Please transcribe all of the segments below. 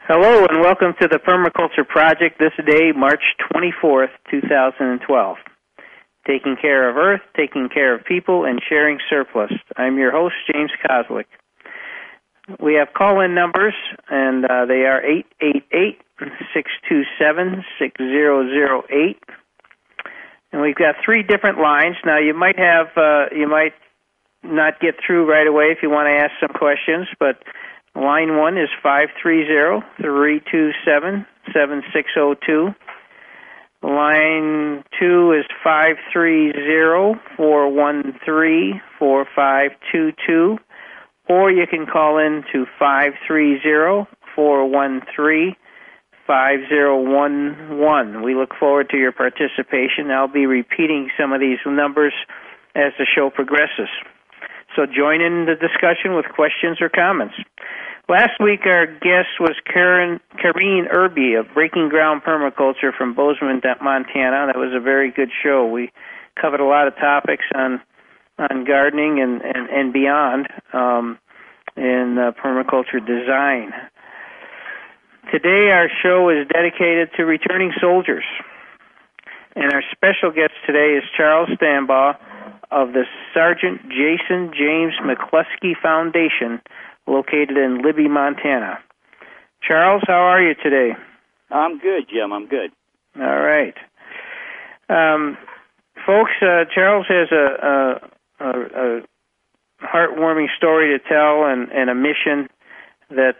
Hello and welcome to the Permaculture Project this day, March 24th, 2012. Taking care of Earth, taking care of people, and sharing surplus. I'm your host, James Koslick. We have call-in numbers, and they are 888-627-6008. And we've got three different lines. Now, you might not get through right away if you want to ask some questions, but line 1 is 530-327-7602. Line 2 is 530-413-4522. Or you can call in to 530-413-5011. We look forward to your participation. I'll be repeating some of these numbers as the show progresses. So join in the discussion with questions or comments. Last week, our guest was Kareen Irby of Breaking Ground Permaculture from Bozeman, Montana. That was a very good show. We covered a lot of topics on gardening and beyond in permaculture design. Today, our show is dedicated to returning soldiers. And our special guest today is Charles Stambaugh of the Sergeant Jason James McCluskey Foundation, located in Libby, Montana. Charles, how are you today? I'm good, Jim. I'm good. All right. Folks, Charles has a heartwarming story to tell and a mission that,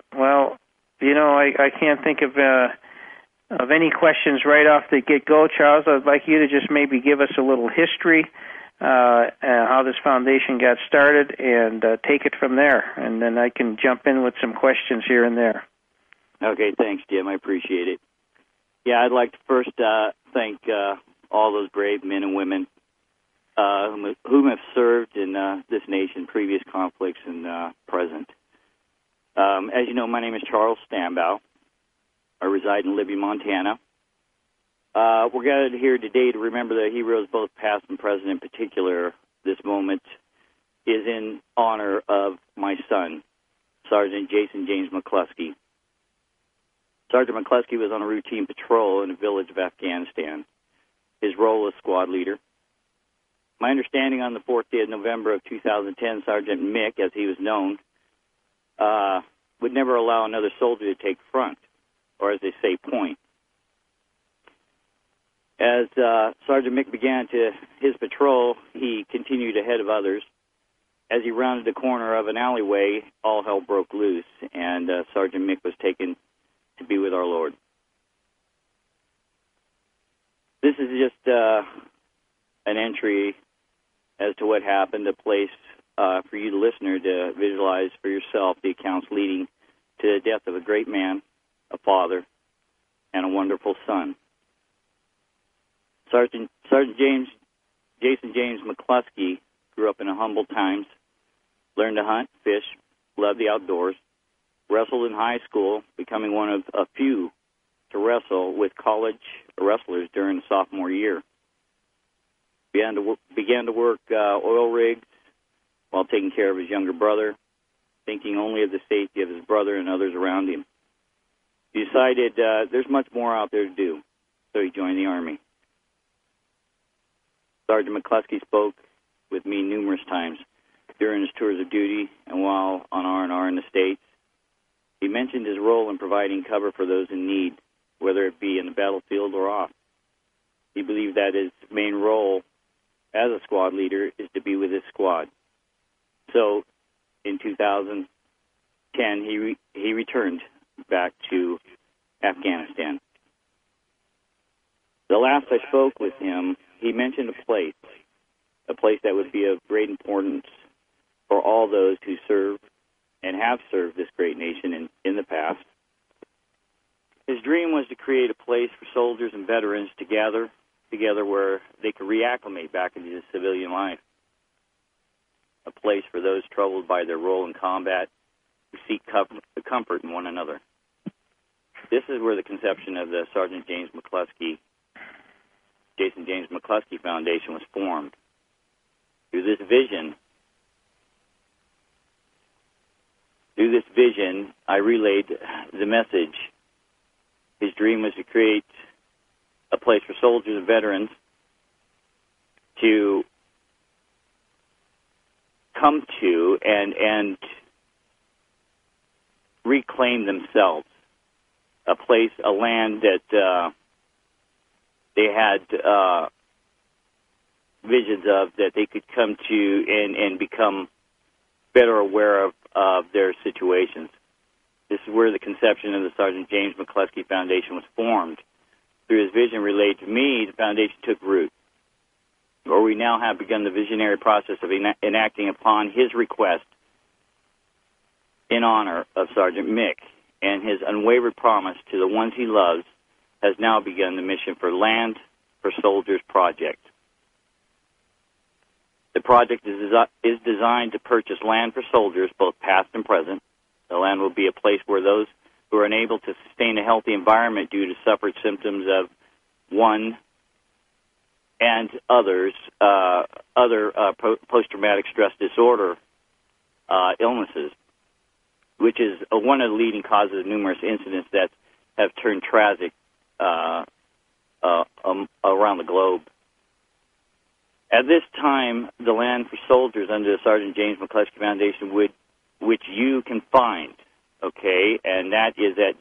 I can't think of any questions right off the get-go. Charles, I'd like you to just maybe give us a little history, how this foundation got started, and take it from there. And then I can jump in with some questions here and there. Okay, thanks, Jim. I appreciate it. Yeah, I'd like to first thank all those brave men and women whom have served in this nation, previous conflicts and present. As you know, my name is Charles Stambaugh. I reside in Libby, Montana. We're gathered here today to remember the heroes, both past and present. In particular, this moment is in honor of my son, Sergeant Jason James McCluskey. Sergeant McCluskey was on a routine patrol in a village of Afghanistan. His role was squad leader. My understanding, on the 4th day of November of 2010, Sergeant Mick, as he was known, would never allow another soldier to take front, or as they say, point. As Sergeant Mick began his patrol, he continued ahead of others. As he rounded the corner of an alleyway, all hell broke loose, and Sergeant Mick was taken to be with our Lord. This is just an entry as to what happened, a place for you, the listener, to visualize for yourself the accounts leading to the death of a great man, a father, and a wonderful son. Sergeant Jason James McCluskey grew up in humble times, learned to hunt, fish, loved the outdoors, wrestled in high school, becoming one of a few to wrestle with college wrestlers during the sophomore year. Began to work oil rigs while taking care of his younger brother, thinking only of the safety of his brother and others around him. He decided there's much more out there to do, so he joined the Army. Sergeant McCluskey spoke with me numerous times during his tours of duty and while on R&R in the States. He mentioned his role in providing cover for those in need, whether it be in the battlefield or off. He believed that his main role as a squad leader is to be with his squad. So, in 2010, he returned back to Afghanistan. The last I spoke with him, he mentioned a place that would be of great importance for all those who serve and have served this great nation in the past. His dream was to create a place for soldiers and veterans to gather together where they could reacclimate back into civilian life. A place for those troubled by their role in combat who seek comfort in one another. This is where the conception of the Sergeant Jason James McCluskey Foundation was formed. Through this vision, through this vision, I relayed the message. His dream was to create a place for soldiers and veterans to come to and reclaim themselves. A place, a land that they had visions of, that they could come to and become better aware of their situations. This is where the conception of the Sergeant James McCluskey Foundation was formed. Through his vision relayed to me, the foundation took root, where we now have begun the visionary process of enacting upon his request in honor of Sergeant Mick, and his unwavered promise to the ones he loves has now begun the mission for Land for Soldiers project. The project is designed to purchase land for soldiers, both past and present. The land will be a place where those who are unable to sustain a healthy environment due to suffered symptoms of one and others, post-traumatic stress disorder illnesses, which is one of the leading causes of numerous incidents that have turned tragic around the globe. At this time, the Land for Soldiers under the Sergeant James McCluskey Foundation, which you can find, okay, and that is at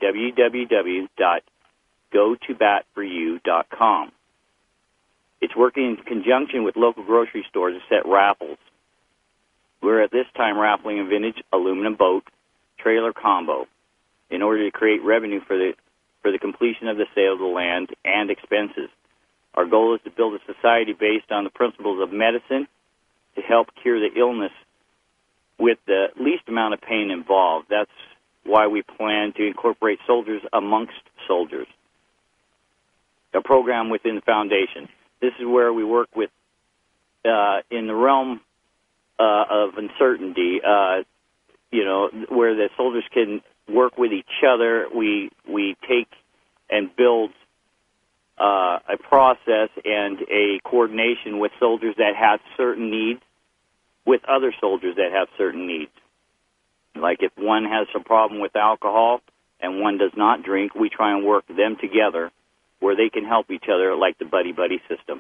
www.gotobatforyou.com. It's working in conjunction with local grocery stores to set raffles. We're at this time raffling a vintage aluminum boat trailer combo in order to create revenue for the completion of the sale of the land and expenses. Our goal is to build a society based on the principles of medicine to help cure the illness with the least amount of pain involved. That's why we plan to incorporate soldiers amongst soldiers, a program within the foundation. This is where we work with, in the realm of uncertainty, where the soldiers can work with each other. We take and build a process and a coordination with soldiers that have certain needs, with other soldiers that have certain needs. Like if one has some problem with alcohol and one does not drink, we try and work them together where they can help each other, like the buddy-buddy system.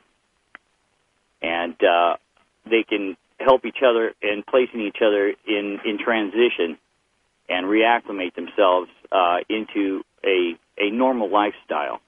And they can help each other in placing each other in transition and reacclimate themselves into a normal lifestyle.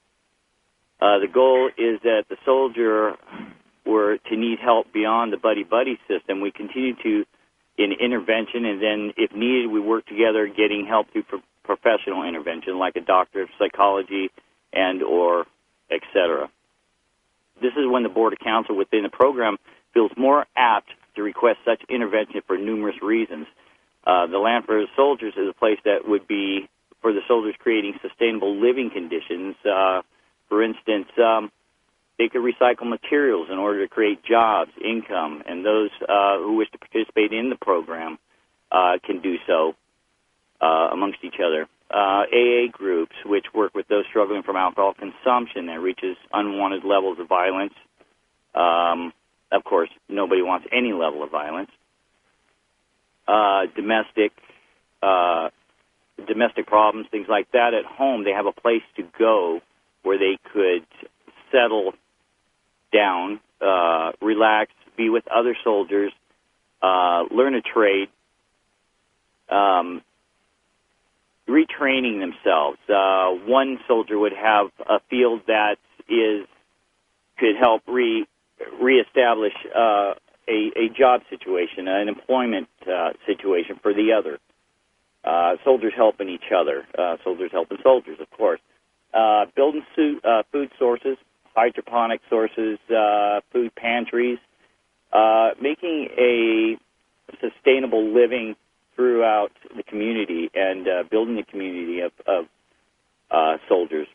The goal is that the soldier were to need help beyond the buddy-buddy system. We continue to in intervention, and then if needed, we work together getting help through professional intervention, like a doctor of psychology and or et cetera. This is when the Board of Counsel within the program feels more apt to request such intervention for numerous reasons. The Land for the Soldiers is a place that would be for the soldiers creating sustainable living conditions. For instance, they could recycle materials in order to create jobs, income, and those who wish to participate in the program can do so amongst each other. AA groups, which work with those struggling from alcohol consumption that reaches unwanted levels of violence. Of course, nobody wants any level of violence. Domestic problems, things like that at home, they have a place to go where they could settle down, relax, be with other soldiers, learn a trade, retraining themselves. One soldier would have a field that could help reestablish a job situation, an employment situation for the other. Soldiers helping each other. Soldiers helping soldiers, of course. Building food sources, hydroponic sources, food pantries, making a sustainable living throughout the community and building the community of soldiers.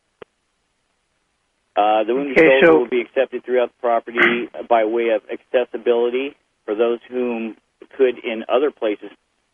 The wounded soldier will be accepted throughout the property by way of accessibility for those whom could in other places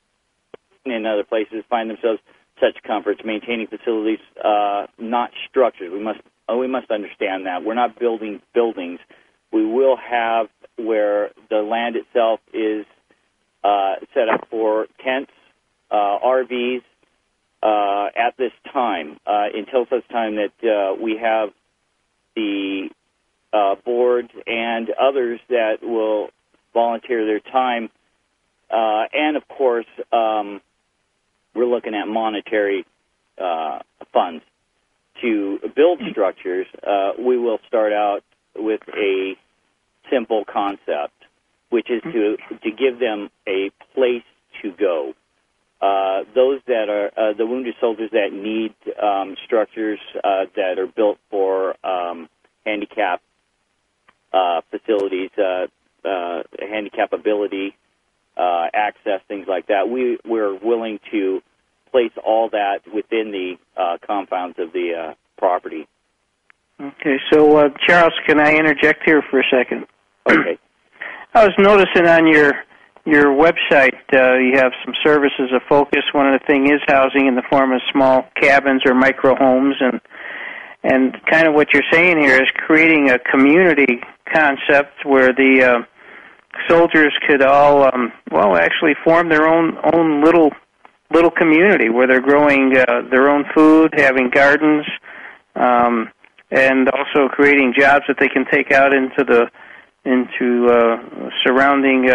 find themselves such comforts, maintaining facilities, not structures. We must understand that. We're not building buildings. We will have where the land itself is set up for tents, RVs at this time until such time that we have the board and others that will volunteer their time. And, of course, we're looking at monetary funds. To build structures, we will start out with a simple concept, which is to give them a place to go. Those that are the wounded soldiers that need structures that are built for handicap facilities, handicap ability, access, things like that. We're willing to place all that within the compounds of the property. Okay, so Charles, can I interject here for a second? Okay. I was noticing on your website you have some services of focus. One of the things is housing in the form of small cabins or micro homes, and kind of what you're saying here is creating a community concept where the soldiers could all actually form their own little community where they're growing their own food, having gardens, and also creating jobs that they can take out into surrounding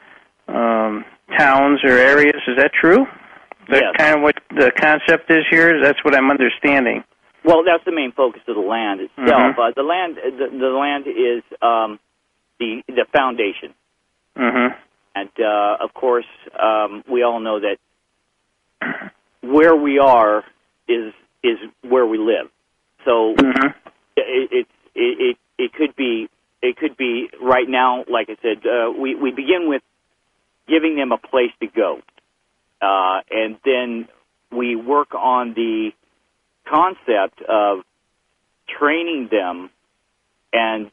towns or areas. Is that true? That's kind of what the concept is here. That's what I'm understanding. Well, that's the main focus of the land itself. The land is the foundation, and of course, we all know that where we are is where we live. So it could be right now. Like I said, we begin with giving them a place to go, and then we work on the concept of training them and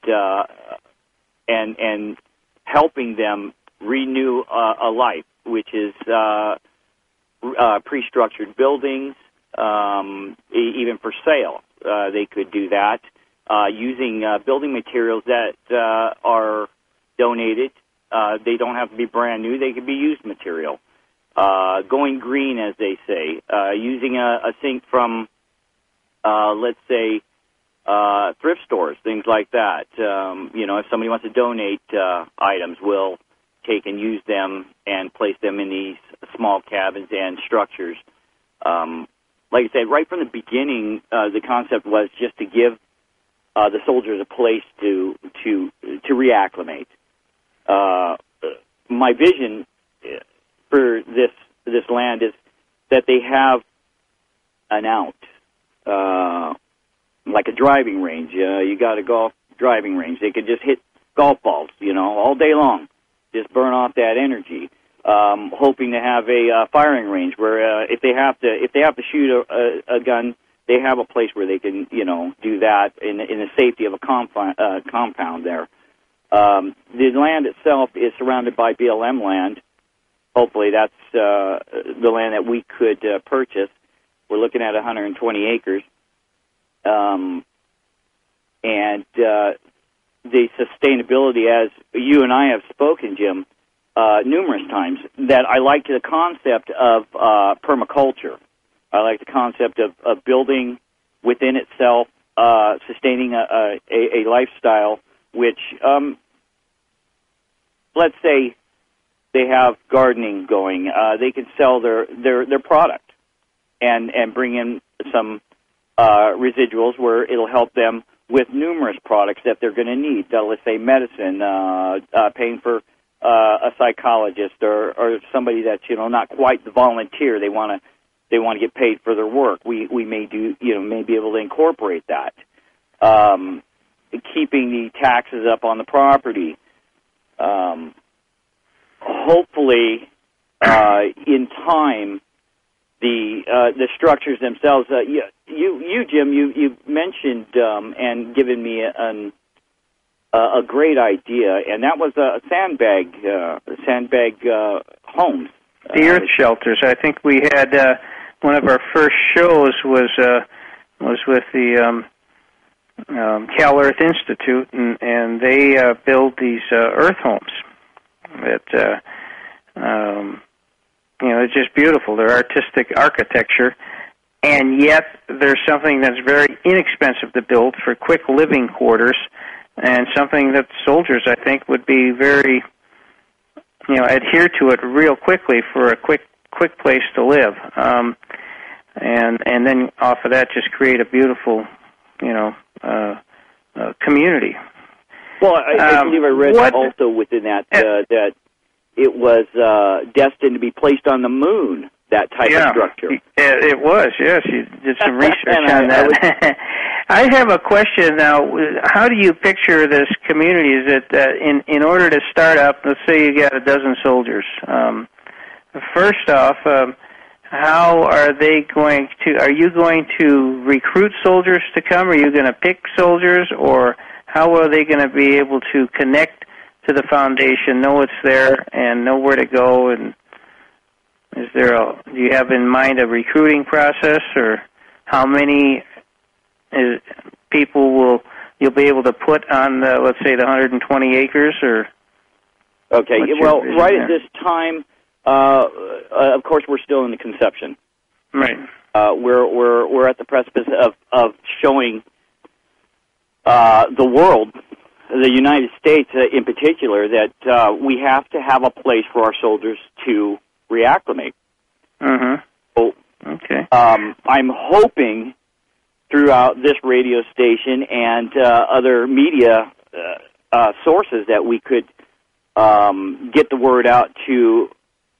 helping them renew a life, which is pre-structured buildings, even for sale. They could do that using building materials that are donated. They don't have to be brand new. They could be used material. Going green, as they say, using a sink from, let's say, thrift stores, things like that. If somebody wants to donate items, we'll take and use them and place them in these small cabins and structures. Like I said, right from the beginning, the concept was just to give the soldiers a place to reacclimate. My vision for this land is that they have an out, like a driving range. You got a golf driving range. They could just hit golf balls, all day long, just burn off that energy. Hoping to have a firing range where if they have to shoot a gun, they have a place where they can do that in the safety of a compound there. The land itself is surrounded by BLM land. Hopefully that's the land that we could purchase. We're looking at 120 acres. And the sustainability, as you and I have spoken, Jim, numerous times, that I like the concept of permaculture. I like the concept of building within itself, sustaining a lifestyle, which, let's say they have gardening going. They can sell their product and bring in some residuals where it'll help them with numerous products that they're going to need. Let's say medicine, paying for a psychologist or somebody that's not quite the volunteer. They want to get paid for their work. We may be able to incorporate that. Keeping the taxes up on the property. Hopefully, in time, the structures themselves. You Jim, you mentioned and given me a great idea, and that was sandbag homes. The earth shelters. I think we had one of our first shows was with the Cal Earth Institute, and they build these earth homes that it's just beautiful. They're artistic architecture, and yet there's something that's very inexpensive to build for quick living quarters, and something that soldiers, I think, would be very, adhere to it real quickly for a quick place to live, and then off of that, just create a beautiful, community. Well, I believe I read also within that that it was destined to be placed on the moon. That type of structure. It was, yes. You did some research on that. I have a question now. How do you picture this community? Is it in order to start up, let's say you got a dozen soldiers. First off, how are they going to, are you going to recruit soldiers to come? Are you going to pick soldiers? Or how are they going to be able to connect to the foundation, know it's there, and know where to go? And do you have in mind a recruiting process, or how many people you'll be able to put on let's say the 120 acres? Or okay, well, right at this time, of course, we're still in the conception. Right. We're at the precipice of showing the world, the United States in particular, that we have to have a place for our soldiers to reacclimate. Mm-hmm. So, okay. I'm hoping throughout this radio station and other media sources that we could get the word out to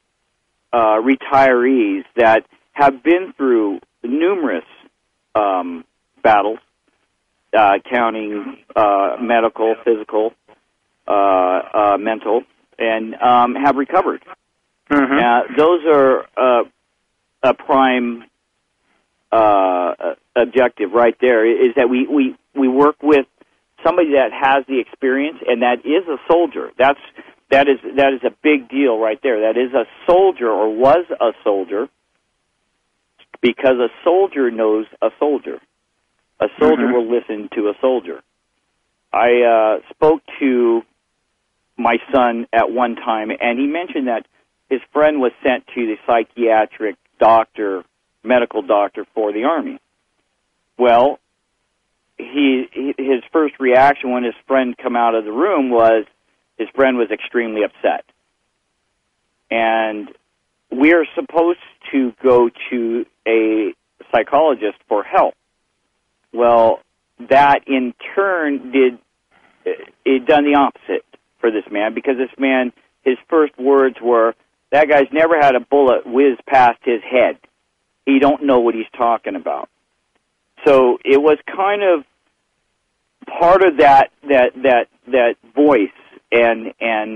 retirees that have been through numerous battles, counting medical, physical, mental, and have recovered. Mm-hmm. Those are a prime objective right there, is that we work with somebody that has the experience and that is a soldier. That is a big deal right there. That is a soldier or was a soldier, because a soldier knows a soldier. A soldier Mm-hmm. will listen to a soldier. I spoke to my son at one time, and he mentioned that his friend was sent to the psychiatric doctor, medical doctor for the Army. Well, his first reaction when his friend come out of the room was his friend was extremely upset. And we're supposed to go to a psychologist for help. Well, that in turn done the opposite for this man, because this man, his first words were, "That guy's never had a bullet whiz past his head. He don't know what he's talking about." So it was kind of part of that voice and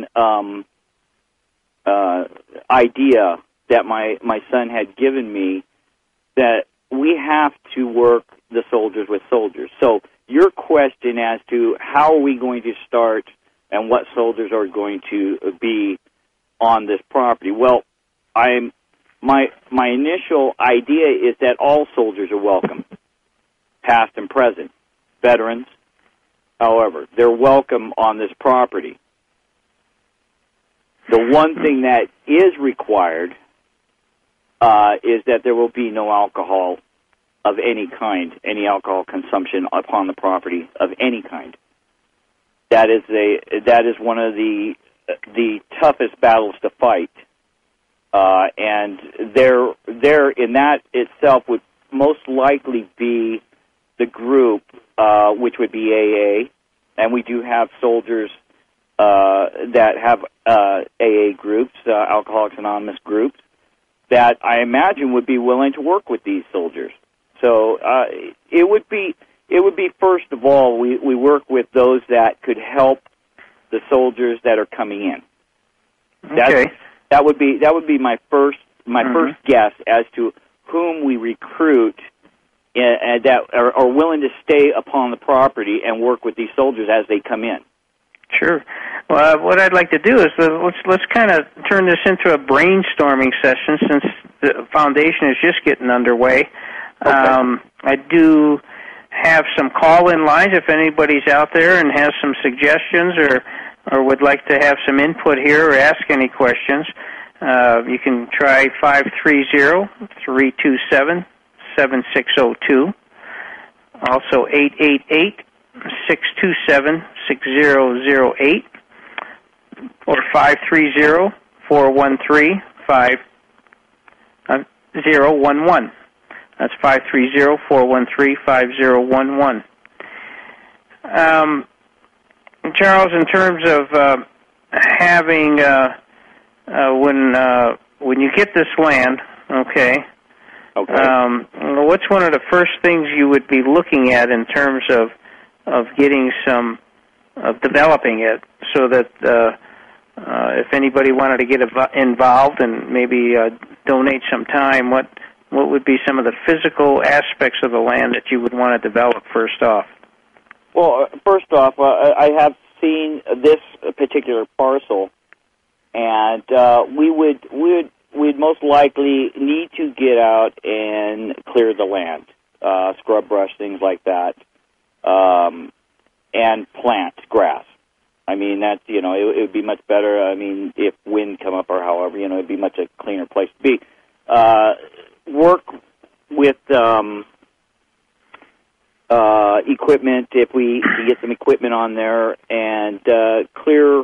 idea that my son had given me, that we have to work the soldiers with soldiers. So your question as to how are we going to start and what soldiers are going to be on this property. Well, my initial idea is that all soldiers are welcome, past and present, veterans. However, they're welcome on this property. The one thing that is required is that there will be no alcohol of any kind, any alcohol consumption upon the property of any kind. That is one of the toughest battles to fight, and there in that itself would most likely be the group, which would be AA, and we do have soldiers that have AA groups, Alcoholics Anonymous groups, that I imagine would be willing to work with these soldiers. So it would be first of all, we work with those that could help the soldiers that are coming in. Okay. That would be my first guess as to whom we recruit that are willing to stay upon the property and work with these soldiers as they come in. Sure. Well, what I'd like to do is let's kind of turn this into a brainstorming session, since the foundation is just getting underway. Okay. I do have some call-in lines if anybody's out there and has some suggestions or would like to have some input here or ask any questions. You can try 530-327-7602. Also 888-627-6008 or 530-413-5011. That's 530-413-5011. Charles, in terms of having when you get this land, okay. What's one of the first things you would be looking at in terms of getting developing it, so that if anybody wanted to get involved and maybe donate some time, what would be some of the physical aspects of the land that you would want to develop first off? Well, first off, I have seen this particular parcel, and we'd most likely need to get out and clear the land, scrub brush, things like that, and plant grass. I mean, that's, it would be much better. I mean, if wind come up or however, it'd be much a cleaner place to be. Work with equipment, if we get some equipment on there, and clear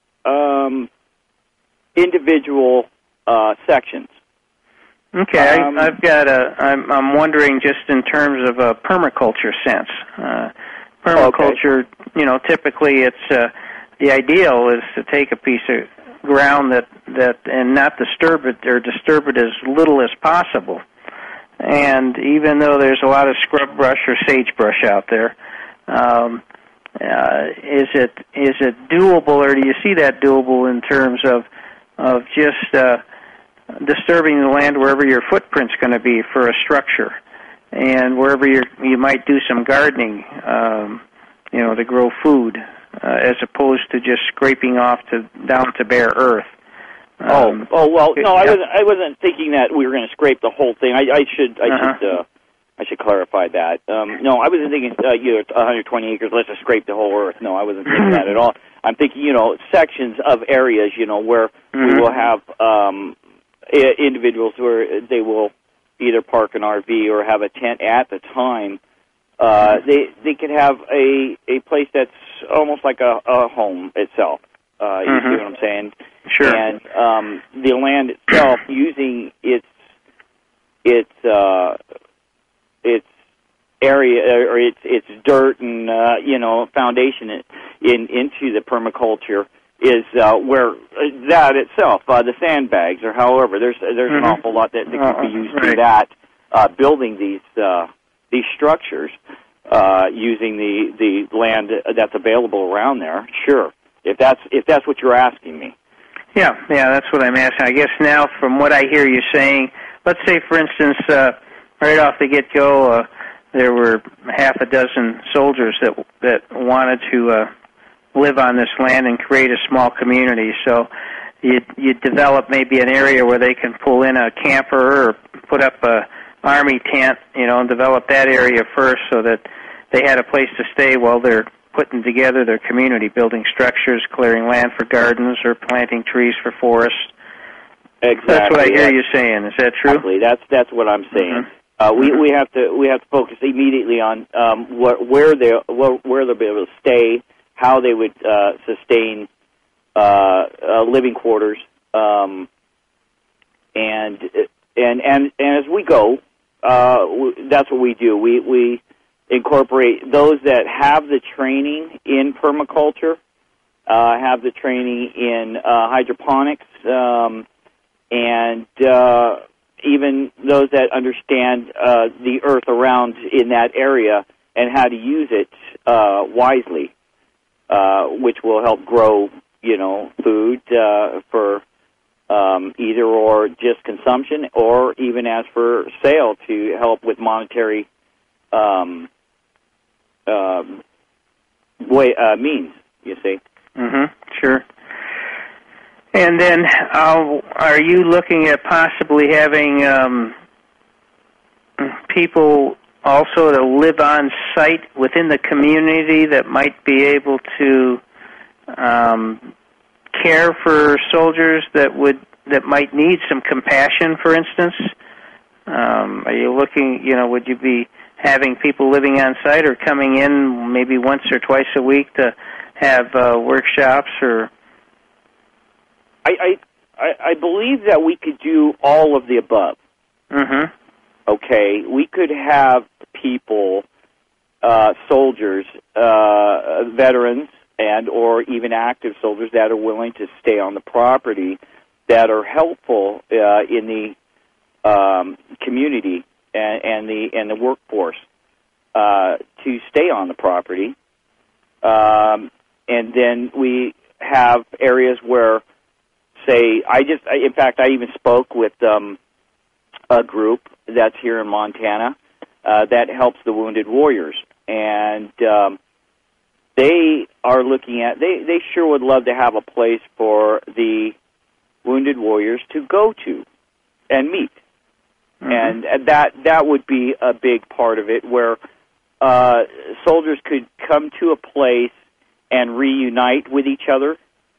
individual sections. Okay, I'm wondering just in terms of a permaculture sense. Permaculture, typically it's the ideal is to take a piece of ground that and not disturb it, or disturb it as little as possible. And even though there's a lot of scrub brush or sagebrush out there, is it doable, or do you see that doable in terms of just disturbing the land wherever your footprint's going to be for a structure, and wherever you might do some gardening, to grow food, as opposed to just scraping off down to bare earth? Well, no, yeah. I wasn't thinking that we were going to scrape the whole thing. I should clarify that. No, I wasn't thinking 120 acres. Let's just scrape the whole earth. No, I wasn't thinking that at all. I'm thinking sections of areas where we will have individuals where they will either park an RV or have a tent at the time. They could have a place that's almost like a home itself. You see what I'm saying? Sure. And the land itself, using its area or its dirt and foundation into the permaculture is where that itself, the sandbags or however, there's an awful lot that could be used for that, building these structures using the land that's available around there. Sure. If that's what you're asking me. Yeah, that's what I'm asking. I guess now, from what I hear you saying, let's say, for instance, right off the get-go, there were half a dozen soldiers that wanted to live on this land and create a small community. So you develop maybe an area where they can pull in a camper or put up a army tent, and develop that area first, so that they had a place to stay while they're putting together their community, building structures, clearing land for gardens, or planting trees for forests. Exactly. That's what I hear you saying. Is that true? Exactly. That's what I'm saying. We have to focus immediately on where they'll be able to stay, how they would sustain living quarters, and as we go, that's what we do. We incorporate those that have the training in permaculture, have the training in hydroponics, and even those that understand the earth around in that area and how to use it wisely, which will help grow, food for either or just consumption, or even as for sale to help with monetary means, you see. Sure. And then are you looking at possibly having people also to live on site within the community that might be able to care for soldiers that would that might need some compassion, for instance? Are you looking, would you be having people living on site or coming in maybe once or twice a week to have workshops or? I believe that we could do all of the above. Mm-hmm. Okay, we could have people, soldiers, veterans, and or even active soldiers that are willing to stay on the property, that are helpful in the community and the workforce to stay on the property. And then we have areas where, say, in fact, I even spoke with a group that's here in Montana that helps the Wounded Warriors, and they are looking at, they sure would love to have a place for the Wounded Warriors to go to and meet. Mm-hmm. And that would be a big part of it, where soldiers could come to a place and reunite with each other.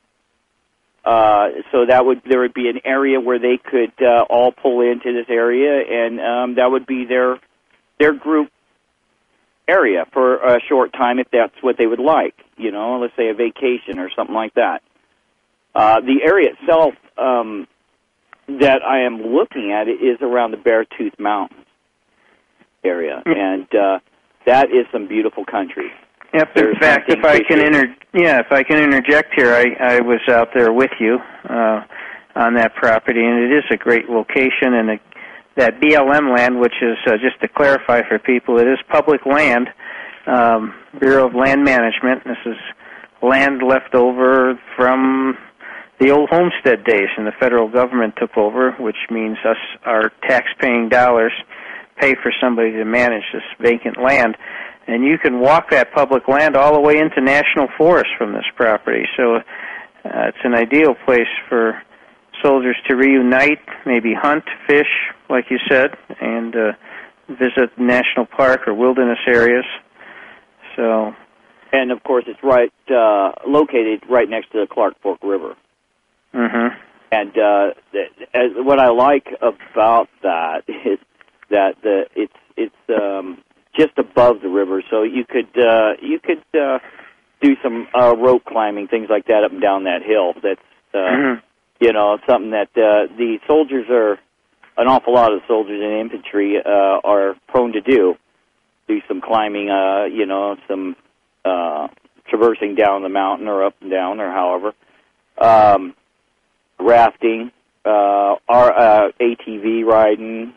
So there would be an area where they could all pull into this area, and that would be their group area for a short time, if that's what they would like. Let's say a vacation or something like that. The area itself that I am looking at is around the Beartooth Mountains area, and that is some beautiful country. Yep. In fact, if I can interject here, I was out there with you on that property, and it is a great location. And that BLM land, which is just to clarify for people, it is public land, Bureau of Land Management. This is land left over from the old homestead days, and the federal government took over, which means our tax-paying dollars pay for somebody to manage this vacant land. And you can walk that public land all the way into national forest from this property. So it's an ideal place for soldiers to reunite, maybe hunt, fish, like you said, and visit national park or wilderness areas. So, and of course, it's located right next to the Clark Fork River. Mm-hmm. And what I like about that is that it's just above the river, so you could do some rope climbing, things like that, up and down that hill. That's something that the soldiers an awful lot of the soldiers in infantry are prone to do some climbing, some traversing down the mountain or up and down or however, rafting, ATV riding.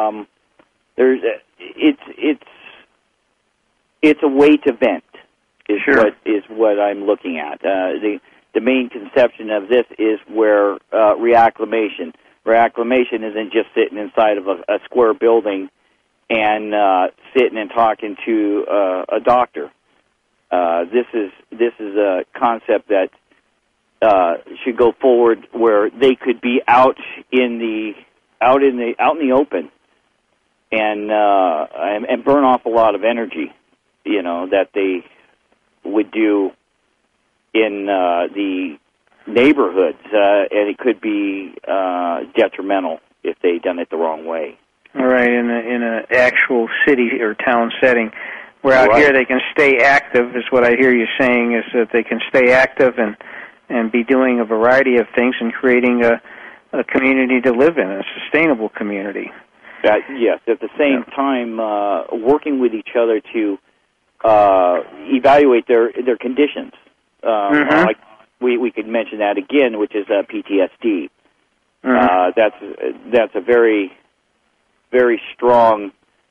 It's a way to vent, is what I'm looking at. The main conception of this is where reacclimation. Reacclimation isn't just sitting inside of a square building and sitting and talking to a doctor. This is a concept that should go forward, where they could be out in the open and burn off a lot of energy, that they would do in the neighborhoods, and it could be detrimental if they done it the wrong way. All right, in an actual city or town setting, where out here they can stay active, is what I hear you saying, is that they can stay active and be doing a variety of things and creating a community to live in, a sustainable community. Yes, at the same time, working with each other to evaluate their conditions. Like we could mention that again, which is PTSD. That's a very, very strong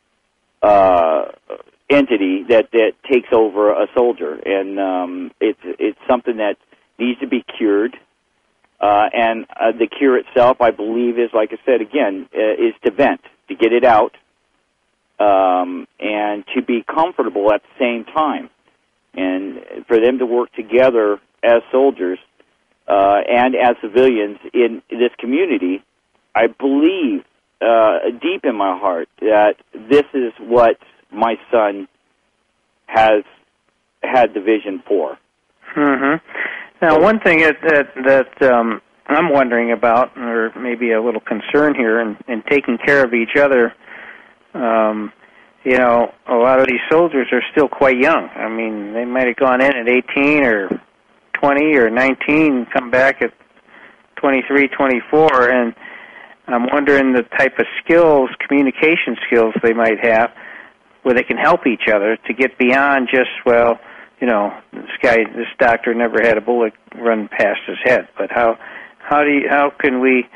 entity that takes over a soldier, and it's something that needs to be cured. And the cure itself, I believe, is, like I said again, is to vent, to get it out, and to be comfortable at the same time, and for them to work together as soldiers and as civilians in this community. I believe deep in my heart that this is what my son has had the vision for. Now, one thing that I'm wondering about, or maybe a little concern here, in taking care of each other. You know, a lot of these soldiers are still quite young. I mean, they might have gone in at 18 or 20 or 19, come back at 23, 24, and I'm wondering the type of skills, communication skills they might have, where they can help each other to get beyond just, well, you know, this doctor never had a bullet run past his head. But how can we?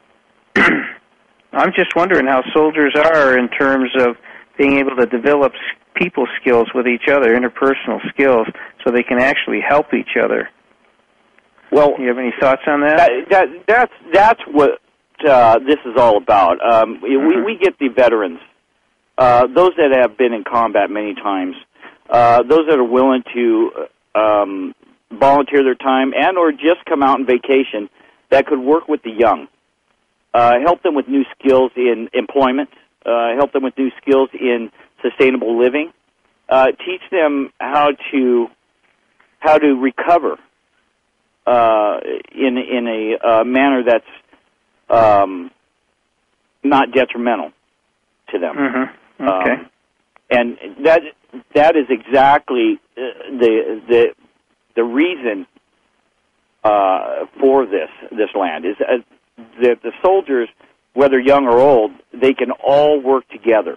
I'm just wondering how soldiers are in terms of being able to develop people skills with each other, interpersonal skills, so they can actually help each other. Well, do you have any thoughts on that? That's what this is all about. We get the veterans, those that have been in combat many times, those that are willing to volunteer their time and or just come out on vacation, that could work with the young, help them with new skills in employment, help them with new skills in sustainable living, teach them how to recover in a manner that's not detrimental to them. Mm-hmm. Okay. And that is exactly the reason for this land is that the soldiers, whether young or old, they can all work together.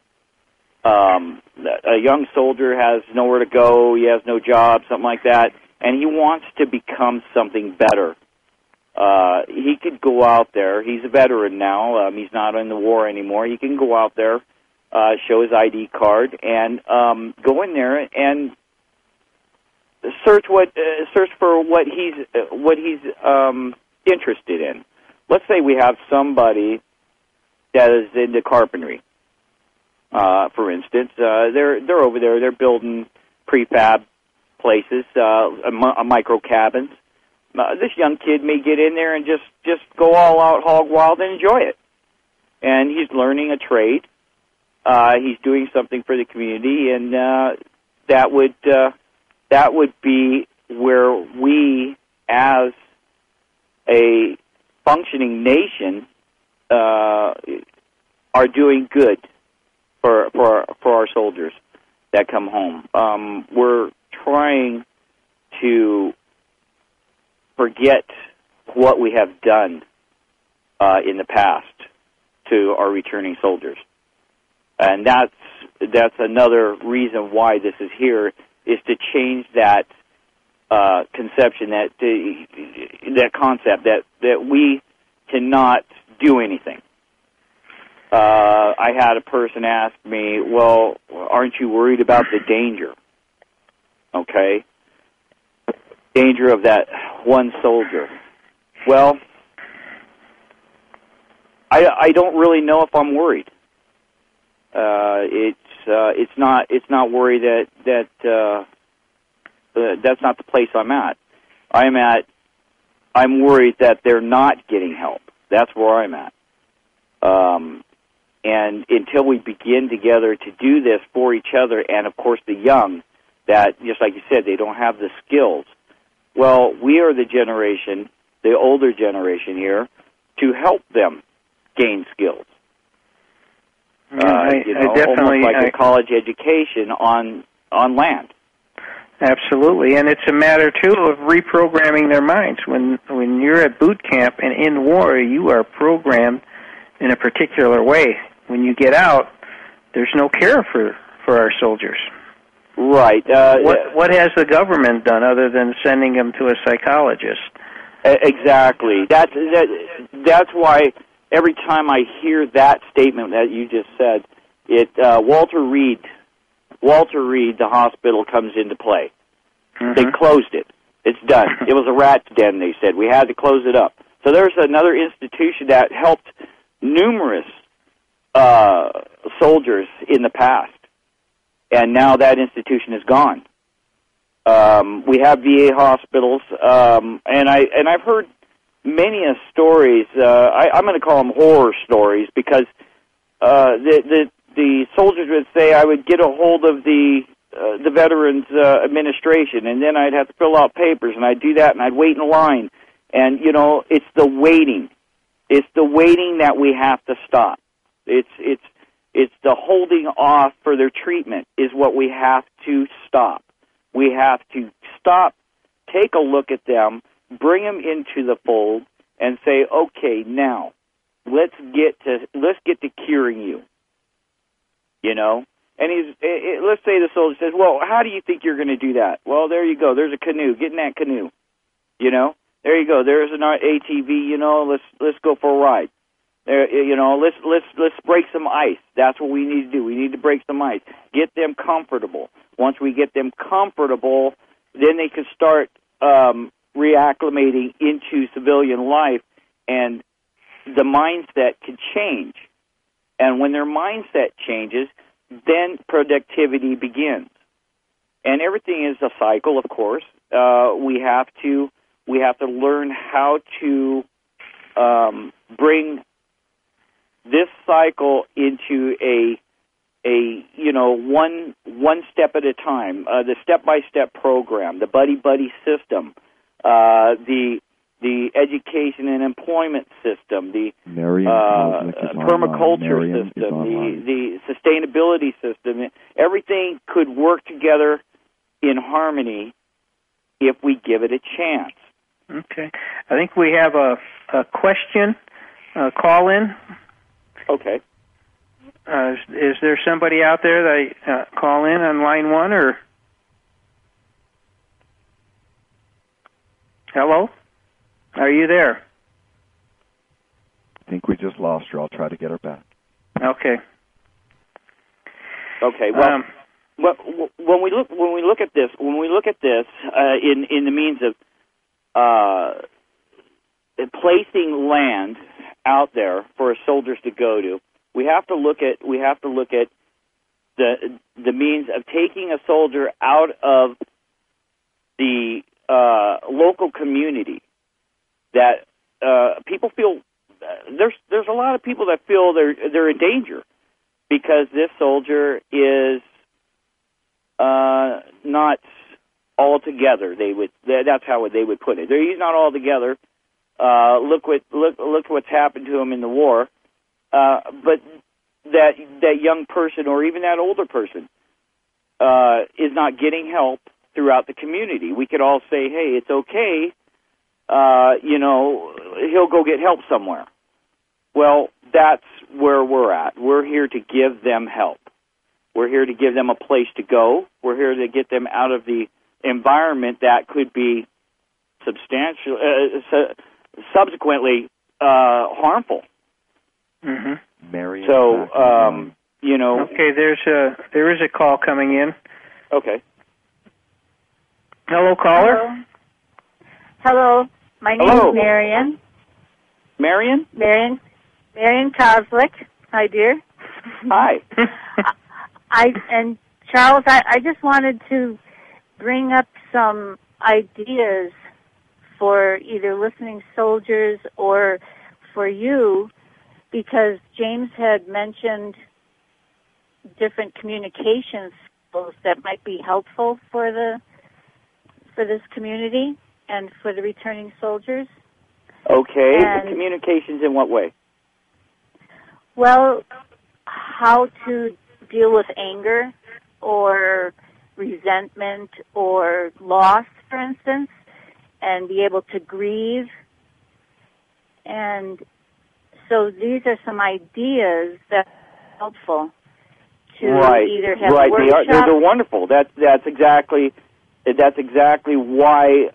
A young soldier has nowhere to go, he has no job, something like that, and he wants to become something better. He could go out there. He's a veteran now. He's not in the war anymore. He can go out there, show his ID card, and go in there and search for what he's interested in. Let's say we have somebody that is into carpentry, for instance. They're over there. They're building prefab places, micro cabins. This young kid may get in there and just go all out hog wild and enjoy it. And he's learning a trade. He's doing something for the community, and that would be where we, as a functioning nation, are doing good for our soldiers that come home. We're trying to forget what we have done in the past to our returning soldiers, and that's another reason why this is here, is to change that conception, that concept that we cannot do anything. I had a person ask me, well, aren't you worried about the danger? Okay. Danger of that one soldier. Well, I don't really know if I'm worried. It's not worry that's not the place I'm at. I'm worried that they're not getting help. That's where I'm at. And until we begin together to do this for each other, and of course the young, that, just like you said, they don't have the skills. Well, we are the generation, the older generation here, to help them gain skills. I definitely, almost like a college education on land. Absolutely, and it's a matter too of reprogramming their minds. When you're at boot camp and in war, you are programmed in a particular way. When you get out, there's no care for our soldiers. Right. What has the government done other than sending them to a psychologist? Exactly. That's why every time I hear that statement that you just said, Walter Reed, the hospital comes into play. Mm-hmm. They closed it. It's done. It was a rat's den, they said. We had to close it up. So there's another institution that helped numerous soldiers in the past, and now that institution is gone. We have VA hospitals, and I've heard many stories. I'm going to call them horror stories, because the soldiers would say, I would get a hold of the Veterans Administration, and then I'd have to fill out papers, and I'd do that, and I'd wait in line, And, you know, it's the waiting. It's the waiting that we have to stop. It's the holding off for their treatment is what we have to stop. We have to stop, take a look at them, bring them into the fold, and say, okay, now let's get to curing you. You know, and let's say the soldier says, "Well, how do you think you're going to do that?" Well, there you go. There's a canoe. Get in that canoe. You know, there you go. There's an ATV. You know, let's go for a ride. There, you know, let's break some ice. That's what we need to do. We need to break some ice. Get them comfortable. Once we get them comfortable, then they can start reacclimating into civilian life, and the mindset can change. And when their mindset changes, then productivity begins. And everything is a cycle, of course. We have to learn how to bring this cycle into a you know, one step at a time. The step-by-step program, the buddy system, the education and employment system, the permaculture system, the sustainability system. Everything could work together in harmony if we give it a chance. Okay. I think we have a question, call in. Okay. Is there somebody out there that call in on line one, or? Hello? Are you there? I think we just lost her. I'll try to get her back. Okay. Okay. Well, when we look at this in the means of placing land out there for soldiers to go to, we have to look at the means of taking a soldier out of the local community. That people feel there's a lot of people that feel they're in danger because this soldier is not all together. That's how they would put it. He's not all together. Look what's happened to him in the war. But that young person or even that older person is not getting help throughout the community. We could all say, hey, it's okay. You know, he'll go get help somewhere. Well, that's where we're at. We're here to give them help. We're here to give them a place to go. We're here to get them out of the environment that could be subsequently harmful. Mm-hmm. Marion. So, you know. Okay, there is a call coming in. Okay. Hello, caller. Hello. My name is Marion. Marion? Marion Kozlik. Hi, dear. Hi. And Charles, I just wanted to bring up some ideas for either listening soldiers or for you, because James had mentioned different communication skills that might be helpful for this community and for the returning soldiers. Okay. Communications in what way? Well, how to deal with anger or resentment or loss, for instance, and be able to grieve. And so these are some ideas that are helpful to either have workshops. They're wonderful. That's exactly why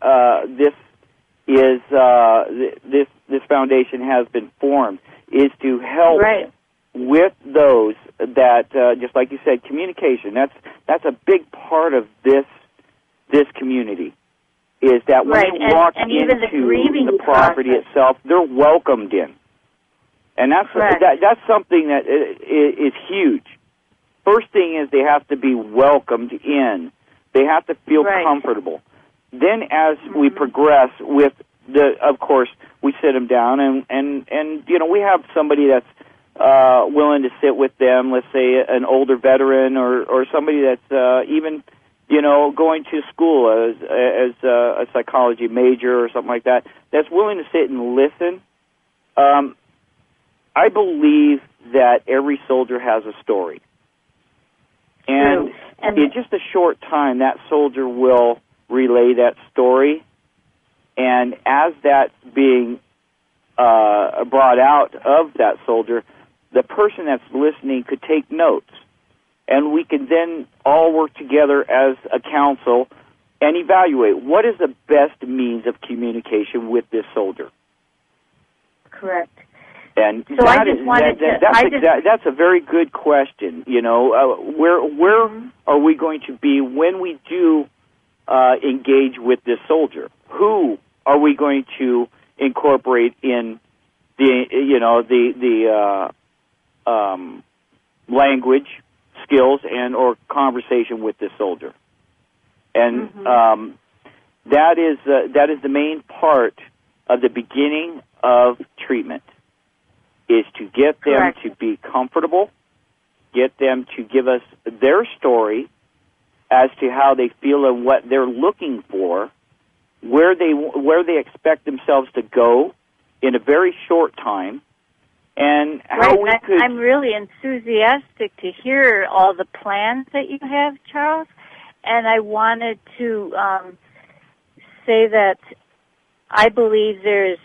this foundation has been formed, is to help with those that just like you said, communication. That's a big part of this community. Is that when they walk into the property itself, they're welcomed in, and that's something that is huge. First thing is they have to be welcomed in. They have to feel comfortable. Then, as we progress with of course, we sit them down, and you know, we have somebody that's willing to sit with them. Let's say an older veteran or somebody that's even going to school as a psychology major or something like that, that's willing to sit and listen. I believe that every soldier has a story. And in just a short time, that soldier will relay that story. And as that's being brought out of that soldier, the person that's listening could take notes. And we can then all work together as a council and evaluate what is the best means of communication with this soldier. Correct. And so that's a very good question. Where are we going to be when we do engage with this soldier? Who are we going to incorporate in the language, skills, and or conversation with this soldier? And that is the main part of the beginning of treatment, is to get them to be comfortable, get them to give us their story as to how they feel and what they're looking for, where they expect themselves to go in a very short time, and how we could... I'm really enthusiastic to hear all the plans that you have, Charles, and I wanted to say that I believe there's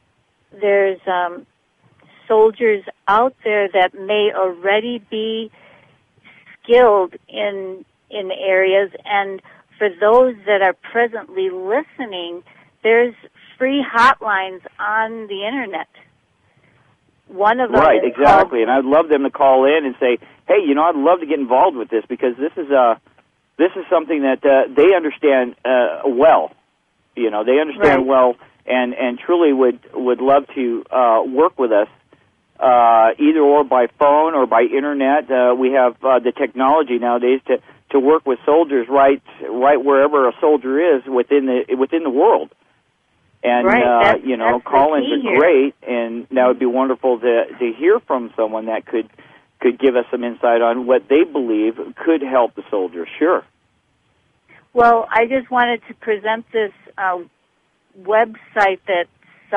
soldiers out there that may already be skilled in areas, and for those that are presently listening, there's free hotlines on the internet. One of them right, exactly, and I'd love them to call in and say, "Hey, I'd love to get involved with this because this is something that they understand well. They understand well, and truly would love to work with us, either or by phone or by internet. We have the technology nowadays to work with soldiers right wherever a soldier is within the world. And call-ins are great, and that would be wonderful to hear from someone that could give us some insight on what they believe could help the soldier. Sure. Well, I just wanted to present this website that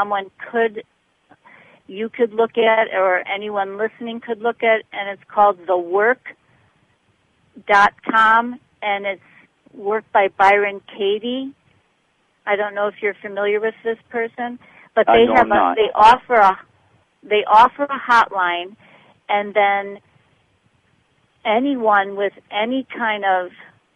you could look at, or anyone listening could look at, and it's called thework.com, and it's worked by Byron Katie. I don't know if you're familiar with this person, but they offer a hotline, and then anyone with any kind of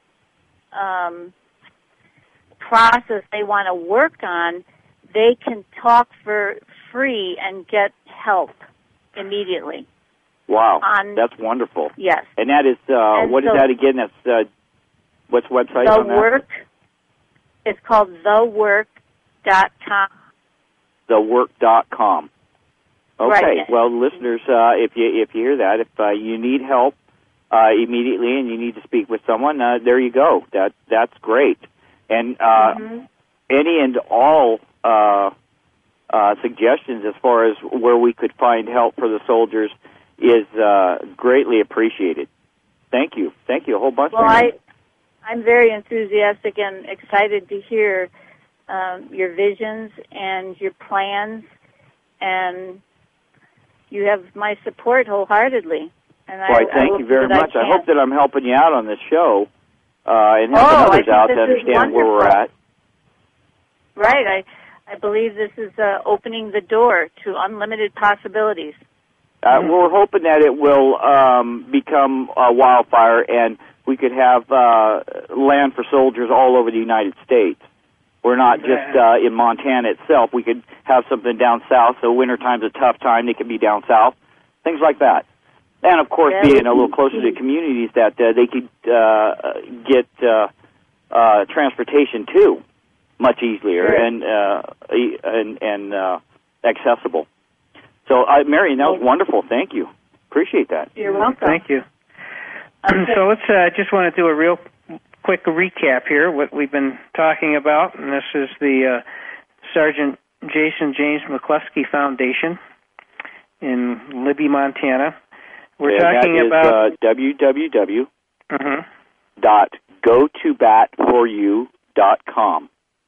process they want to work on, they can talk for free and get help immediately. Wow, that's wonderful. Yes. And that is, what is that again? That's, what's the website on that? It's called thework.com. Thework.com. Okay, right. Well, listeners, if you hear that, if you need help immediately and you need to speak with someone, there you go. That's great. And any and all suggestions as far as where we could find help for the soldiers is greatly appreciated. Thank you. Thank you a whole bunch. Well, I'm very enthusiastic and excited to hear your visions and your plans, and you have my support wholeheartedly. And I thank you very much. I hope that I'm helping you out on this show and helping others out to understand where we're at. Right. I believe this is opening the door to unlimited possibilities. We're hoping that it will become a wildfire, and we could have land for soldiers all over the United States. We're not just in Montana itself. We could have something down south, so wintertime's a tough time. They could be down south, things like that. And, of course, being a little closer to communities that they could get transportation to much easier and accessible. So, Marion, that was wonderful. Thank you. Appreciate that. You're welcome. Thank you. So let's just want to do a real quick recap here, what we've been talking about, and this is the Sergeant Jason James McCluskey Foundation in Libby, Montana. We're talking about www.gov gotobatforyou.com.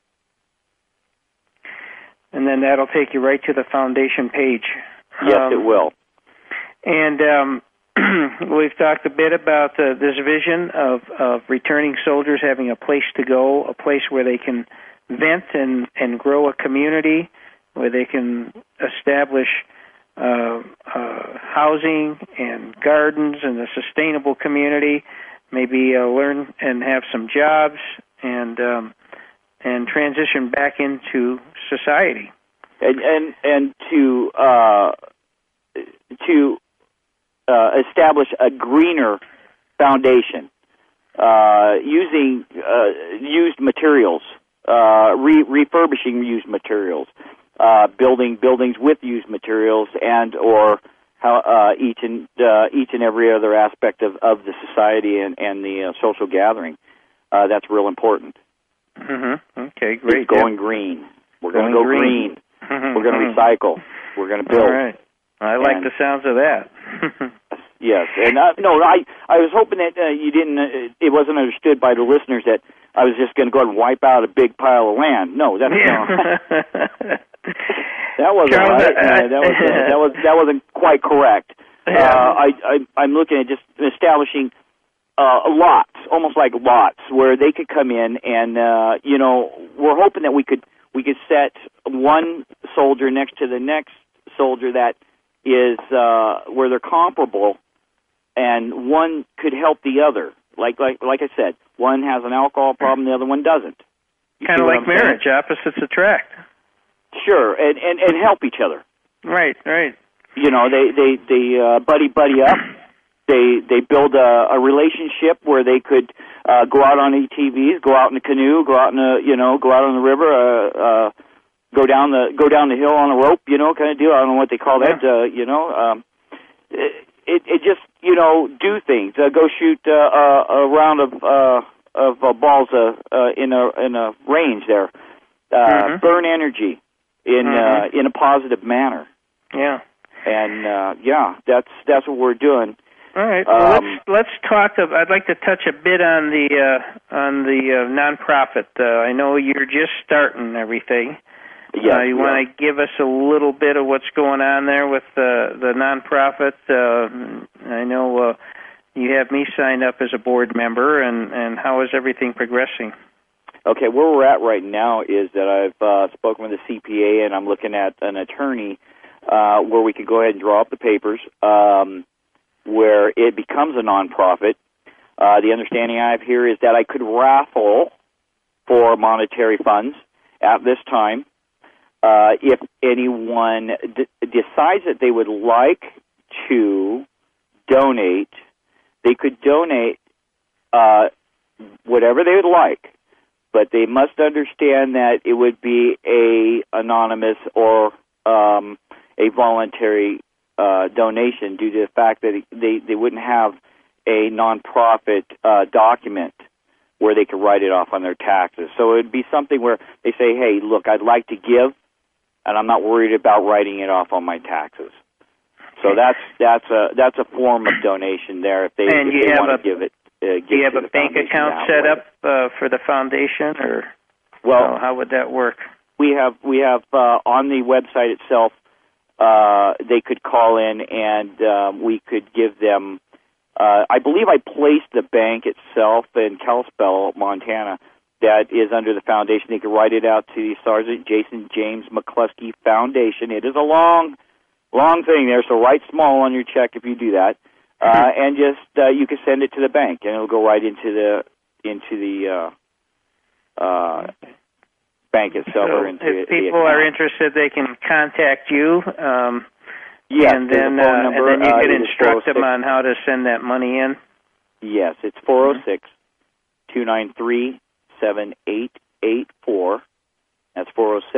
And then that'll take you right to the foundation page. Yes, it will. And we've talked a bit about this vision of returning soldiers having a place to go, a place where they can vent and grow a community, where they can establish housing and gardens and a sustainable community, maybe learn and have some jobs and transition back into society. And to establish a greener foundation using used materials, refurbishing used materials, building buildings with used materials, and or how each and every other aspect of the society and the social gathering. That's real important. Mm-hmm. Okay, great. It's going green. We're going to go green. We're going to recycle. We're going to build. All right. I like the sounds of that. Yes, and I was hoping that you didn't. It wasn't understood by the listeners that I was just going to go ahead and wipe out a big pile of land. No, that's that wasn't Charles, right. That wasn't quite correct. Yeah. I'm looking at just establishing lots, almost like lots, where they could come in and we're hoping that we could set one soldier next to the next soldier that is where they're comparable, and one could help the other. Like I said, one has an alcohol problem, the other one doesn't. Kind of like marriage, opposites attract. Sure, and help each other. Right. You know, they buddy up. They build a relationship where they could go out on ATVs, go out in a canoe, go out on the river, go down the hill on a rope, kind of deal. I don't know what they call that. It just do things. Go shoot a round of balls in a range there. Burn energy in a positive manner. Yeah. And that's what we're doing. All right. Well, let's talk. I'd like to touch a bit on the nonprofit. I know you're just starting everything. Yes, you want to give us a little bit of what's going on there with the nonprofit? I know you have me signed up as a board member, and how is everything progressing? Okay, where we're at right now is that I've spoken with a CPA, and I'm looking at an attorney where we could go ahead and draw up the papers, where it becomes a nonprofit. The understanding I have here is that I could raffle for monetary funds at this time. If anyone decides that they would like to donate, they could donate whatever they would like, but they must understand that it would be a anonymous or a voluntary donation due to the fact that they wouldn't have a nonprofit document where they could write it off on their taxes. So it would be something where they say, hey, look, I'd like to give, and I'm not worried about writing it off on my taxes. So that's a form of donation there if they want to give it. Do you have a bank account set up for the foundation, or how would that work? We have on the website itself. They could call in and we could give them. I believe I placed the bank itself in Kalispell, Montana. That is under the foundation. They could write it out to the Sergeant Jason James McCluskey Foundation. It is a long thing there, so write small on your check if you do that, and just you can send it to the bank, and it'll go right into the bank itself. So or into if people are interested, they can contact you. Yes, and then you can instruct them on how to send that money in. Yes, it's 406-293-7884. That's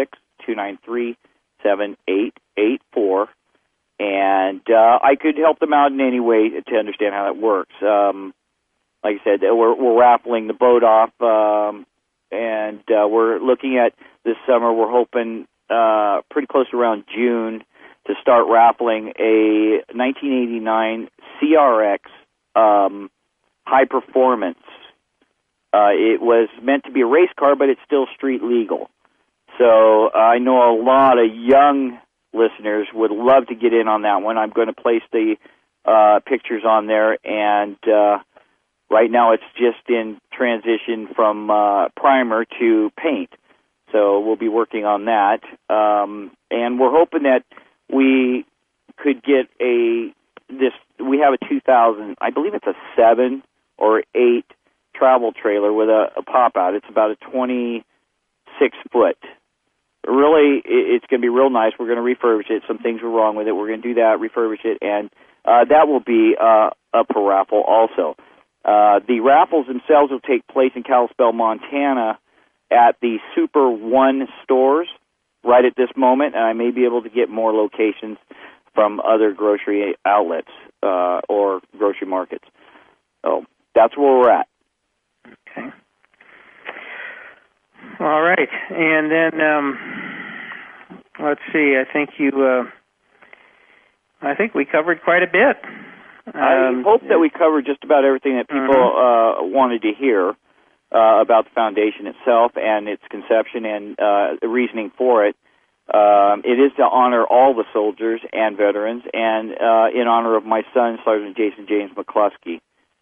406-293-7884. And I could help them out in any way to understand how that works. Like I said, we're raffling the boat off, and we're looking at this summer. We're hoping pretty close around June to start raffling a 1989 CRX high performance It was meant to be a race car, but it's still street legal. So I know a lot of young listeners would love to get in on that one. I'm going to place the pictures on there, and right now it's just in transition from primer to paint. So we'll be working on that. And we're hoping that we could get we have a 2000, I believe it's a 7 or 8 travel trailer with a pop-out. It's about a 26-foot. Really, it's going to be real nice. We're going to refurbish it. Some things were wrong with it. We're going to do that, refurbish it, and that will be up for raffle also. The raffles themselves will take place in Kalispell, Montana, at the Super One stores right at this moment, and I may be able to get more locations from other grocery outlets or grocery markets. So that's where we're at. Okay. All right, and then let's see. I think we covered quite a bit. I hope that we covered just about everything that people wanted to hear about the foundation itself and its conception and the reasoning for it. It is to honor all the soldiers and veterans, and in honor of my son, Sergeant Jason James McCluskey.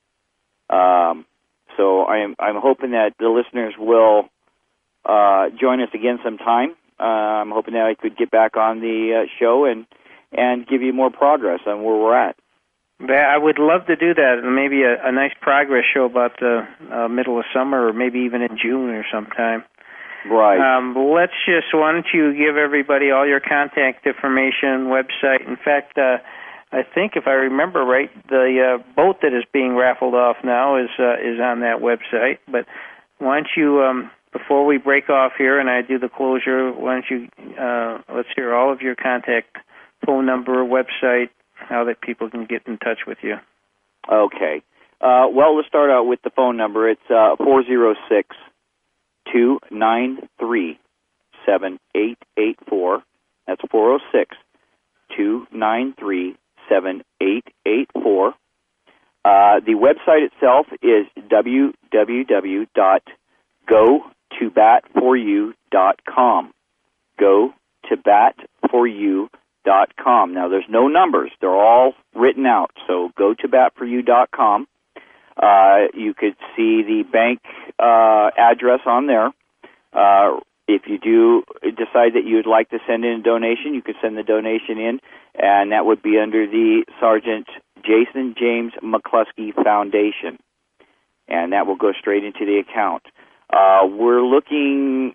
So I'm hoping that the listeners will join us again sometime. I'm hoping that I could get back on the show and give you more progress on where we're at. I would love to do that, and maybe a nice progress show about the middle of summer, or maybe even in June or sometime. Right. Why don't you give everybody all your contact information, website. In fact, I think if I remember right, the boat that is being raffled off now is on that website. But why don't you, before we break off here and I do the closure, why don't you let's hear all of your contact, phone number, website, how that people can get in touch with you. Okay. Well, let's start out with the phone number. It's 406-293-7884. That's 406-293-7884. The website itself is www.gotobatforyou.com. Gotobatforyou.com. Now, there's no numbers. They're all written out. So gotobatforyou.com. You could see the bank address on there. If you do decide that you would like to send in a donation, you could send the donation in, and that would be under the Sergeant Jason James McCluskey Foundation, and that will go straight into the account. We're looking...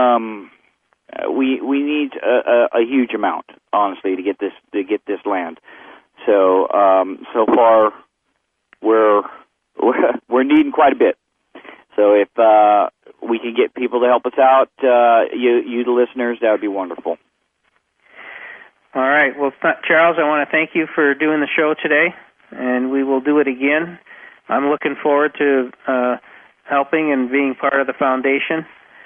We need a huge amount, honestly, to get this land. So so far we're needing quite a bit. So if we can get people to help us out, you the listeners, that would be wonderful. All right. Well, Charles, I want to thank you for doing the show today, and we will do it again. I'm looking forward to helping and being part of the foundation.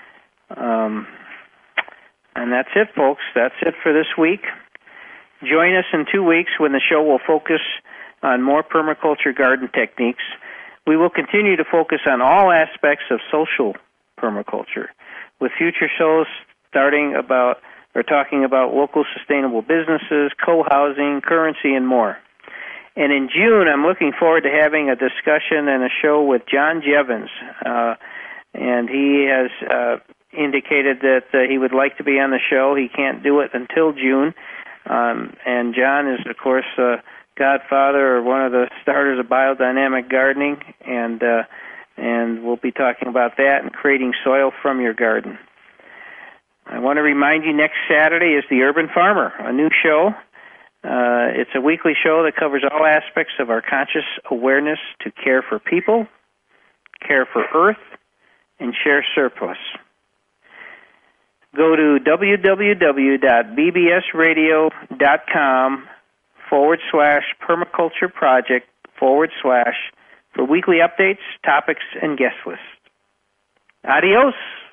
And that's it, folks. That's it for this week. Join us in 2 weeks when the show will focus on more permaculture garden techniques. We will continue to focus on all aspects of social permaculture, with future shows talking about local sustainable businesses, co-housing, currency, and more. And in June, I'm looking forward to having a discussion and a show with John Jevons, and he has indicated that he would like to be on the show. He can't do it until June. And John is, of course, godfather or one of the starters of biodynamic gardening, and we'll be talking about that and creating soil from your garden. I want to remind you, next Saturday is the Urban Farmer, a new show. It's a weekly show that covers all aspects of our conscious awareness to care for people, care for earth, and share surplus. Go to www.bbsradio.com/permaculture project/ for weekly updates, topics, and guest lists. Adios.